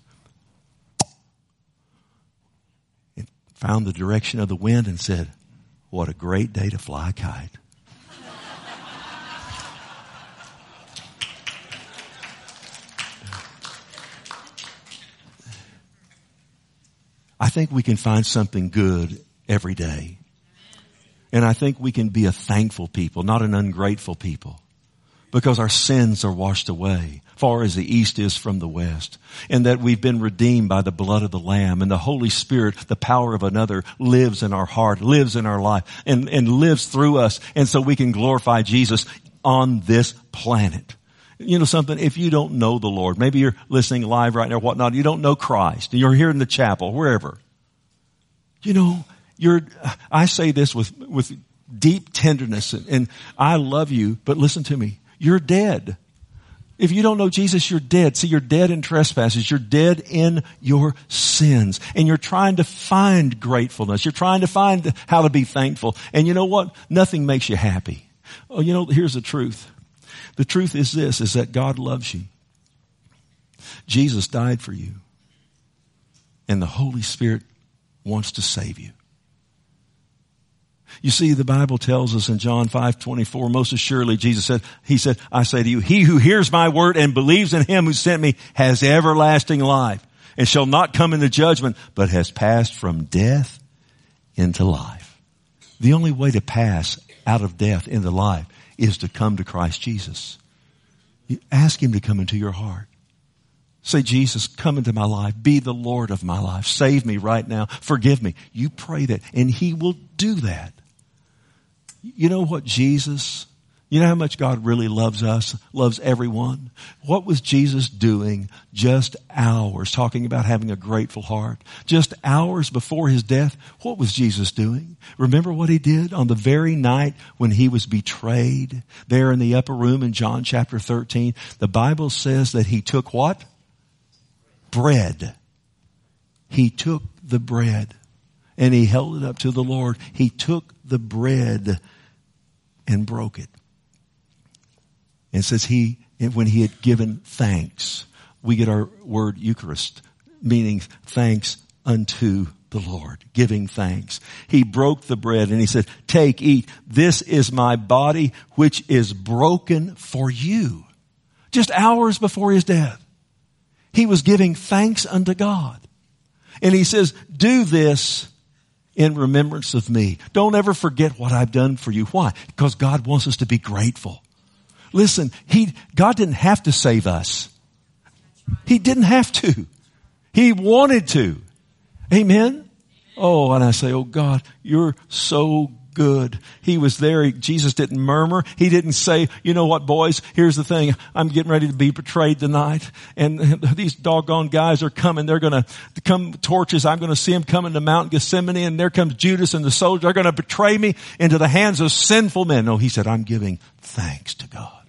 and found the direction of the wind and said, what a great day to fly a kite. I think we can find something good every day. And I think we can be a thankful people, not an ungrateful people. Because our sins are washed away, far as the east is from the west. And that we've been redeemed by the blood of the Lamb. And the Holy Spirit, the power of another, lives in our heart, lives in our life, and, and lives through us. And so we can glorify Jesus on this planet. You know something? If you don't know the Lord, maybe you're listening live right now or whatnot, you don't know Christ, you're here in the chapel, wherever. You know, you're, I say this with, with deep tenderness, and, and I love you, but listen to me. You're dead. If you don't know Jesus, you're dead. See, you're dead in trespasses. You're dead in your sins. And you're trying to find gratefulness. You're trying to find how to be thankful. And you know what? Nothing makes you happy. Oh, you know, here's the truth. The truth is this, is that God loves you. Jesus died for you. And the Holy Spirit wants to save you. You see, the Bible tells us in John five twenty-four, most assuredly, Jesus said, he said, I say to you, he who hears my word and believes in him who sent me has everlasting life and shall not come into judgment, but has passed from death into life. The only way to pass out of death into life is to come to Christ Jesus. You ask him to come into your heart. Say, Jesus, come into my life. Be the Lord of my life. Save me right now. Forgive me. You pray that, and he will do that. You know what Jesus, you know how much God really loves us, loves everyone? What was Jesus doing just hours, talking about having a grateful heart, just hours before his death? What was Jesus doing? Remember what he did on the very night when he was betrayed there in the upper room in John chapter thirteen? The Bible says that he took what? Bread. He took the bread and he held it up to the Lord. He took the bread and broke it. And it says he, when he had given thanks, we get our word Eucharist, meaning thanks unto the Lord, giving thanks. He broke the bread and he said, take, eat. This is my body, which is broken for you. Just hours before his death, he was giving thanks unto God. And he says, do this in remembrance of me. Don't ever forget what I've done for you. Why? Because God wants us to be grateful. Listen, he, God didn't have to save us. He didn't have to. He wanted to. Amen? Oh, and I say, oh God, you're so good. He was there. He, Jesus didn't murmur. He didn't say, you know what, boys, here's the thing. I'm getting ready to be betrayed tonight. And these doggone guys are coming. They're going to come torches. I'm going to see them coming to Mount Gethsemane. And there comes Judas and the soldier. They're going to betray me into the hands of sinful men. No, he said, I'm giving thanks to God.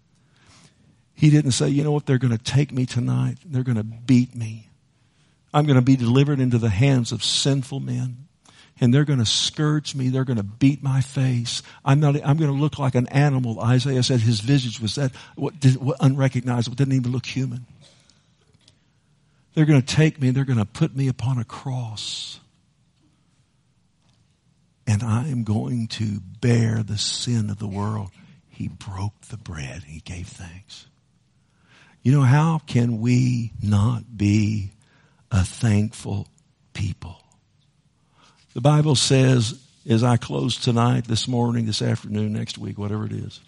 He didn't say, you know what, they're going to take me tonight. They're going to beat me. I'm going to be delivered into the hands of sinful men. And they're going to scourge me. They're going to beat my face. I'm not, I'm going to look like an animal. Isaiah said his visage was that, what, did, what unrecognizable, didn't even look human. They're going to take me and they're going to put me upon a cross. And I am going to bear the sin of the world. He broke the bread and he gave thanks. You know, how can we not be a thankful people? The Bible says, as I close tonight, this morning, this afternoon, next week, whatever it is.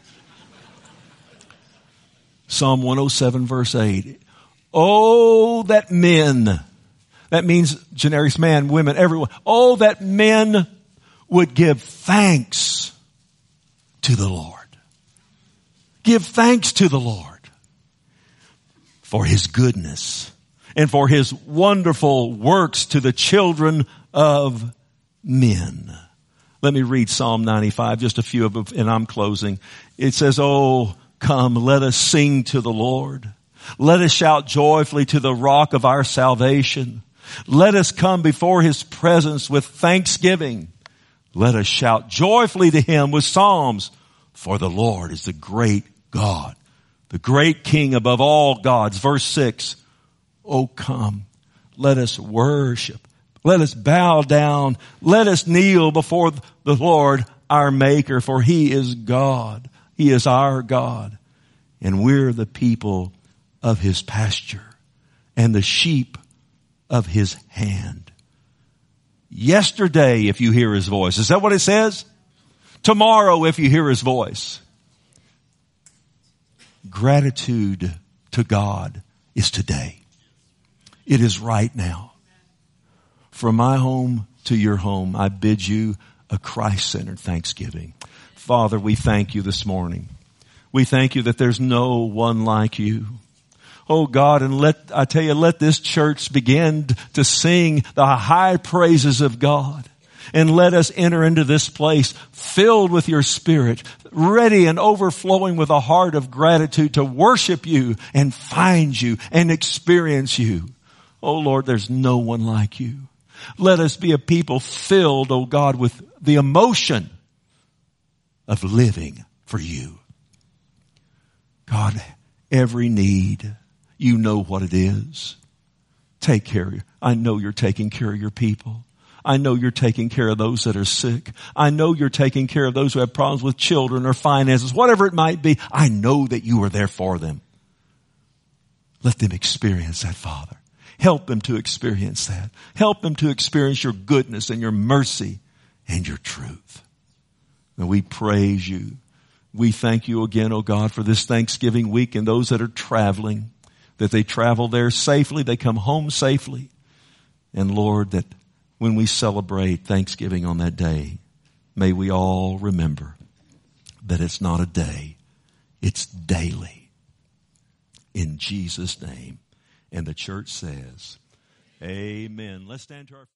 Psalm one oh seven verse eight. Oh, that men, that means generics, man, women, everyone. Oh, that men would give thanks to the Lord. Give thanks to the Lord for his goodness and for his wonderful works to the children of men. Let me read Psalm ninety-five, just a few of them, and I'm closing. It says, oh, come, let us sing to the Lord. Let us shout joyfully to the rock of our salvation. Let us come before his presence with thanksgiving. Let us shout joyfully to him with psalms. For the Lord is the great God, the great King above all gods. Verse six, oh, come, let us worship. Let us bow down. Let us kneel before the Lord, our Maker, for he is God. He is our God. And we're the people of his pasture and the sheep of his hand. Yesterday, if you hear his voice. Is that what it says? Tomorrow, if you hear his voice. Gratitude to God is today. It is right now. From my home to your home, I bid you a Christ-centered thanksgiving. Father, we thank you this morning. We thank you that there's no one like you. Oh God, and let, I tell you, let this church begin to sing the high praises of God. And let us enter into this place filled with your Spirit, ready and overflowing with a heart of gratitude to worship you and find you and experience you. Oh Lord, there's no one like you. Let us be a people filled, oh God, with the emotion of living for you. God, every need, you know what it is. Take care of you. I know you're taking care of your people. I know you're taking care of those that are sick. I know you're taking care of those who have problems with children or finances, whatever it might be. I know that you are there for them. Let them experience that, Father. Help them to experience that. Help them to experience your goodness and your mercy and your truth. And we praise you. We thank you again, oh God, for this Thanksgiving week and those that are traveling, that they travel there safely, they come home safely. And Lord, that when we celebrate Thanksgiving on that day, may we all remember that it's not a day, it's daily. In Jesus' name. And the church says, amen. Let's stand to our